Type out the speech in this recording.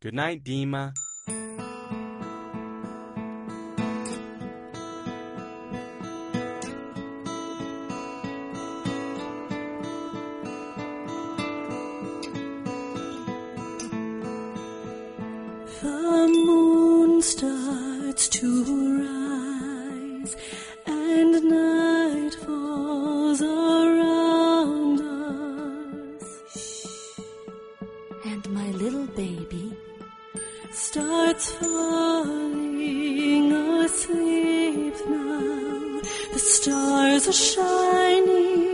Good night, Dima. The moon starts to rise and night falls around us. And my little baby starts falling asleep now. The stars are shining